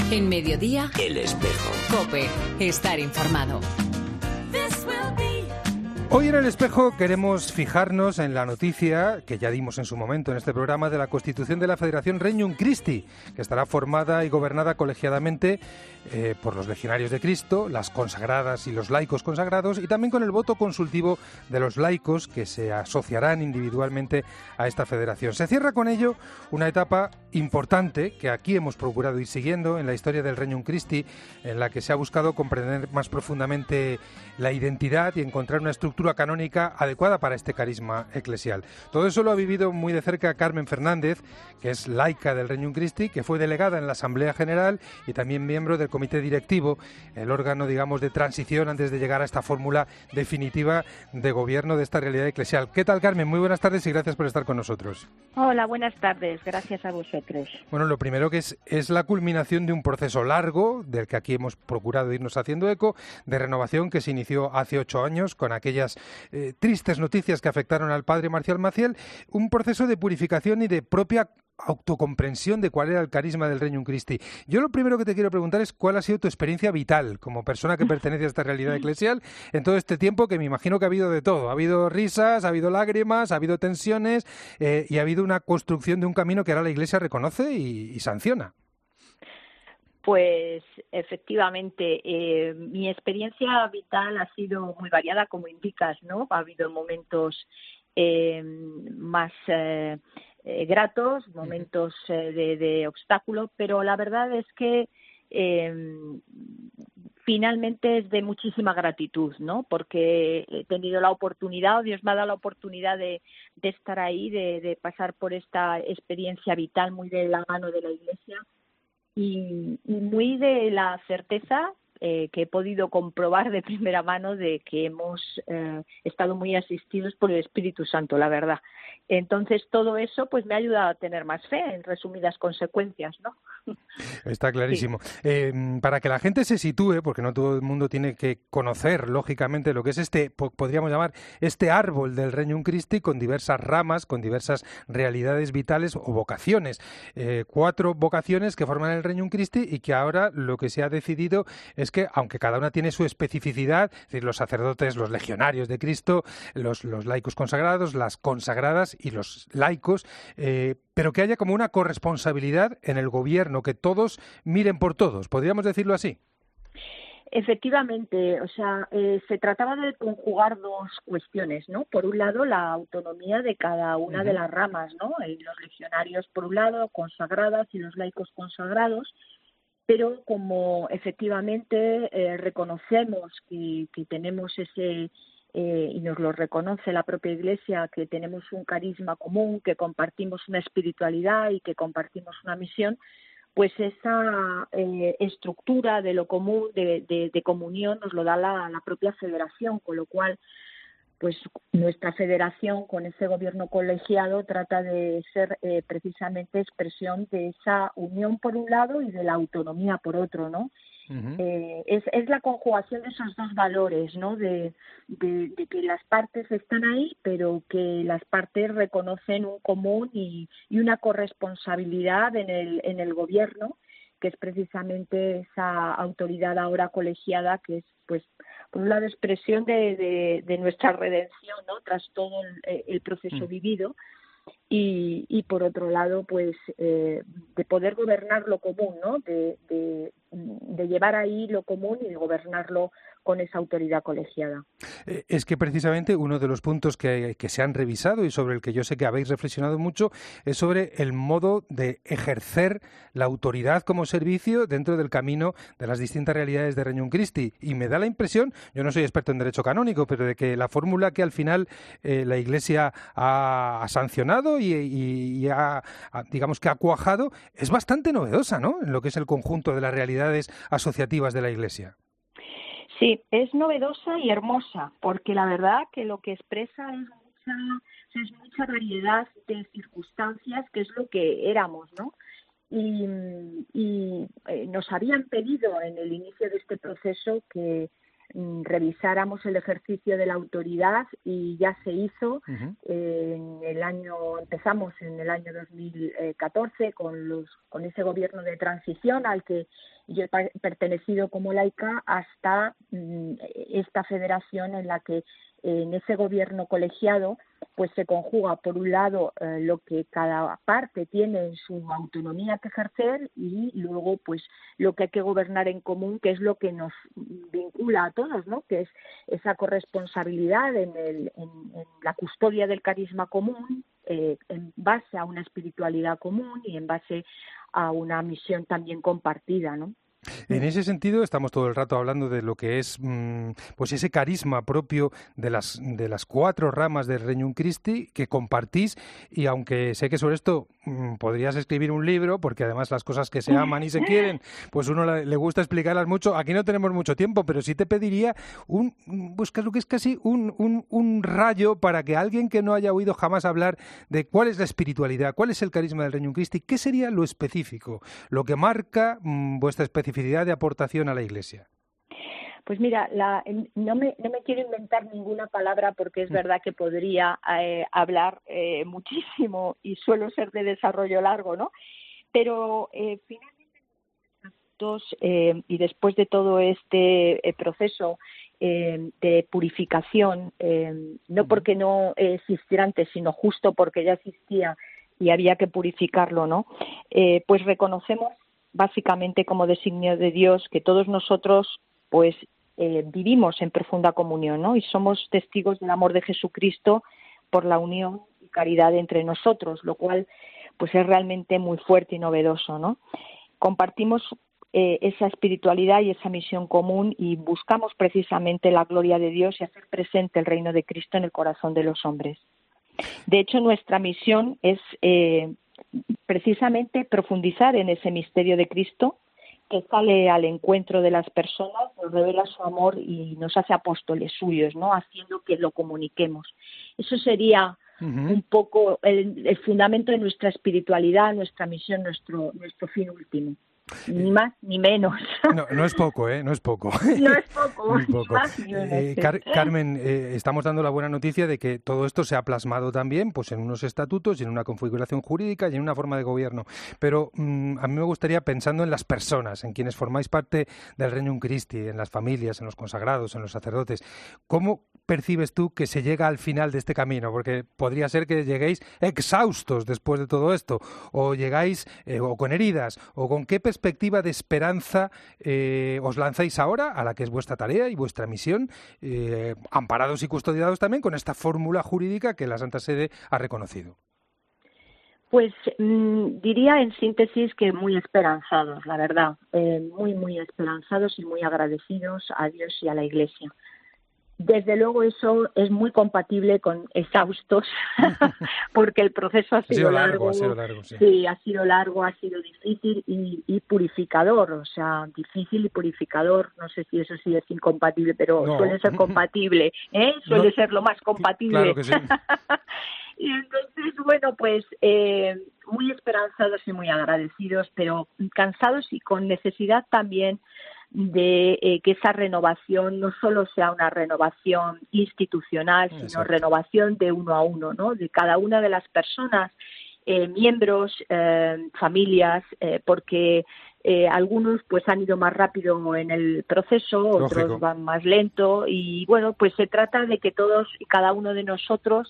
En Mediodía, El Espejo. COPE. Estar informado. Hoy en El Espejo queremos fijarnos en la noticia que ya dimos en su momento en este programa de la constitución de la Federación Regnum Christi, que estará formada y gobernada colegiadamente por los legionarios de Cristo, las consagradas y los laicos consagrados, y también con el voto consultivo de los laicos que se asociarán individualmente a esta federación. Se cierra con ello una etapa importante que aquí hemos procurado ir siguiendo en la historia del Regnum Christi, en la que se ha buscado comprender más profundamente la identidad y encontrar una estructura canónica adecuada para este carisma eclesial. Todo eso lo ha vivido muy de cerca Carmen Fernández, que es laica del Regnum Christi, que fue delegada en la Asamblea General y también miembro del Comité Directivo, el órgano, digamos, de transición antes de llegar a esta fórmula definitiva de gobierno de esta realidad eclesial. ¿Qué tal, Carmen? Muy buenas tardes y gracias por estar con nosotros. Hola, buenas tardes. Gracias a vosotros. Bueno, lo primero que es la culminación de un proceso largo, del que aquí hemos procurado irnos haciendo eco, de renovación que se inició hace 8 años con aquellas tristes noticias que afectaron al padre Marcial Maciel, un proceso de purificación y de propia autocomprensión de cuál era el carisma del Regnum Christi. Yo lo primero que te quiero preguntar es cuál ha sido tu experiencia vital como persona que pertenece a esta realidad eclesial en todo este tiempo, que me imagino que ha habido de todo. Ha habido risas, ha habido lágrimas, ha habido tensiones y ha habido una construcción de un camino que ahora la Iglesia reconoce y sanciona. Pues efectivamente, mi experiencia vital ha sido muy variada, como indicas, ¿no? Ha habido momentos más gratos, momentos de obstáculo, pero la verdad es que finalmente es de muchísima gratitud, ¿no? Porque he tenido la oportunidad, o Dios me ha dado la oportunidad de estar ahí, de pasar por esta experiencia vital muy de la mano de la Iglesia y muy de la certeza que he podido comprobar de primera mano de que hemos estado muy asistidos por el Espíritu Santo, la verdad. Entonces, todo eso pues me ha ayudado a tener más fe, en resumidas consecuencias, ¿no? Está clarísimo. Sí. Para que la gente se sitúe, porque no todo el mundo tiene que conocer, lógicamente, lo que es podríamos llamar, este árbol del Regnum Christi con diversas ramas, con diversas realidades vitales o vocaciones. 4 vocaciones que forman el Regnum Christi y que ahora lo que se ha decidido es que, aunque cada una tiene su especificidad, es decir, los sacerdotes, los legionarios de Cristo, los laicos consagrados, las consagradas y los laicos, pero que haya como una corresponsabilidad en el gobierno, que todos miren por todos, ¿podríamos decirlo así? Efectivamente, o sea, se trataba de conjugar 2 cuestiones, ¿no? Por un lado, la autonomía de cada una de las ramas, ¿no? Los legionarios, por un lado, consagradas, y los laicos consagrados, pero como efectivamente reconocemos que tenemos ese, y nos lo reconoce la propia Iglesia, que tenemos un carisma común, que compartimos una espiritualidad y que compartimos una misión, pues esa estructura de lo común, de comunión, nos lo da la propia federación, con lo cual pues nuestra federación, con ese gobierno colegiado, trata de ser precisamente expresión de esa unión por un lado y de la autonomía por otro, ¿no? Uh-huh. Es la conjugación de esos 2 valores, ¿no? De que las partes están ahí, pero que las partes reconocen un común y una corresponsabilidad en el gobierno, que es precisamente esa autoridad ahora colegiada, que es, pues, por un lado, expresión de nuestra redención, ¿no? Tras todo el proceso vivido, y por otro lado, pues, de poder gobernar lo común, ¿no? De llevar ahí lo común y de gobernarlo con esa autoridad colegiada. Es que precisamente uno de los puntos que se han revisado y sobre el que yo sé que habéis reflexionado mucho es sobre el modo de ejercer la autoridad como servicio dentro del camino de las distintas realidades de Regnum Christi. Y me da la impresión, yo no soy experto en derecho canónico, pero de que la fórmula que al final la Iglesia ha sancionado y ha, digamos que ha cuajado, es bastante novedosa, ¿no?, en lo que es el conjunto de las realidades asociativas de la Iglesia. Sí, es novedosa y hermosa, porque la verdad que lo que expresa es mucha variedad de circunstancias, que es lo que éramos, ¿no? Y nos habían pedido en el inicio de este proceso que revisáramos el ejercicio de la autoridad, y ya se hizo. Empezamos en el año 2014 con ese gobierno de transición al que yo he pertenecido como laica, hasta esta federación en la que en ese gobierno colegiado pues se conjuga, por un lado, lo que cada parte tiene en su autonomía que ejercer, y luego pues lo que hay que gobernar en común, que es lo que nos vincula a todos, ¿no? Que es esa corresponsabilidad en la custodia del carisma común, en base a una espiritualidad común y en base a una misión también compartida, ¿no? En ese sentido, estamos todo el rato hablando de lo que es pues ese carisma propio de las 4 ramas del Regnum Christi que compartís, y aunque sé que sobre esto podrías escribir un libro, porque además las cosas que se aman y se quieren, pues uno le gusta explicarlas mucho. Aquí no tenemos mucho tiempo, pero sí te pediría buscar lo que es casi un rayo para que alguien que no haya oído jamás hablar de cuál es la espiritualidad, cuál es el carisma del Regnum Christi, qué sería lo específico, lo que marca vuestra especificidad de aportación a la Iglesia. Pues mira, no me quiero inventar ninguna palabra, porque es verdad que podría hablar muchísimo y suelo ser de desarrollo largo, ¿no? Pero finalmente, y después de todo este proceso de purificación, no porque no existiera antes, sino justo porque ya existía y había que purificarlo, ¿no? Pues reconocemos básicamente como designio de Dios que todos nosotros pues vivimos en profunda comunión, ¿no? Y somos testigos del amor de Jesucristo por la unión y caridad entre nosotros, lo cual pues es realmente muy fuerte y novedoso, ¿no? Compartimos esa espiritualidad y esa misión común, y buscamos precisamente la gloria de Dios y hacer presente el reino de Cristo en el corazón de los hombres. De hecho, nuestra misión es precisamente profundizar en ese misterio de Cristo que sale al encuentro de las personas, nos revela su amor y nos hace apóstoles suyos, ¿no? Haciendo que lo comuniquemos. Eso sería un poco el fundamento de nuestra espiritualidad, nuestra misión, nuestro fin último. Ni más ni menos. No es poco, ¿eh? No es poco. No es poco. Muy poco. Ni más ni menos. Carmen, estamos dando la buena noticia de que todo esto se ha plasmado también pues en unos estatutos y en una configuración jurídica y en una forma de gobierno. Pero a mí me gustaría, pensando en las personas, en quienes formáis parte del Regnum Christi, en las familias, en los consagrados, en los sacerdotes, ¿cómo percibes tú que se llega al final de este camino? Porque podría ser que lleguéis exhaustos después de todo esto, o llegáis o con heridas, o con qué perspectiva de esperanza os lanzáis ahora a la que es vuestra tarea y vuestra misión, amparados y custodiados también con esta fórmula jurídica que la Santa Sede ha reconocido. Pues diría en síntesis que muy esperanzados, la verdad, muy esperanzados y muy agradecidos a Dios y a la Iglesia. Desde luego eso es muy compatible con exhaustos, porque el proceso ha sido largo. Sí, ha sido largo, ha sido difícil y purificador, o sea, difícil y purificador. No sé si eso sí es incompatible, pero no. Suele ser compatible, suele ser lo más compatible. Claro que sí. Y entonces, bueno, pues muy esperanzados y muy agradecidos, pero cansados y con necesidad también de que esa renovación no solo sea una renovación institucional, sino Exacto. Renovación de uno a uno, ¿no? De cada una de las personas, miembros, familias, porque algunos pues han ido más rápido en el proceso, otros Lógico. Van más lento, y bueno, pues se trata de que todos y cada uno de nosotros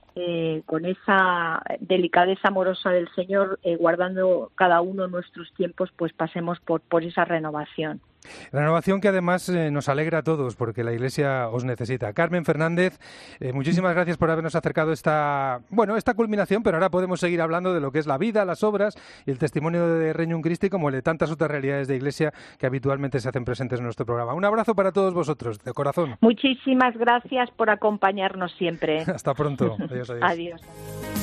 con esa delicadeza amorosa del Señor, guardando cada uno nuestros tiempos, pues pasemos por esa renovación. Renovación que además nos alegra a todos, porque la Iglesia os necesita. Carmen Fernández, muchísimas gracias por habernos acercado esta culminación, pero ahora podemos seguir hablando de lo que es la vida, las obras y el testimonio de Regnum Christi, como el de tantas otras realidades de Iglesia que habitualmente se hacen presentes en nuestro programa. Un abrazo para todos vosotros, de corazón. Muchísimas gracias por acompañarnos siempre. Hasta pronto. Adiós. Adiós.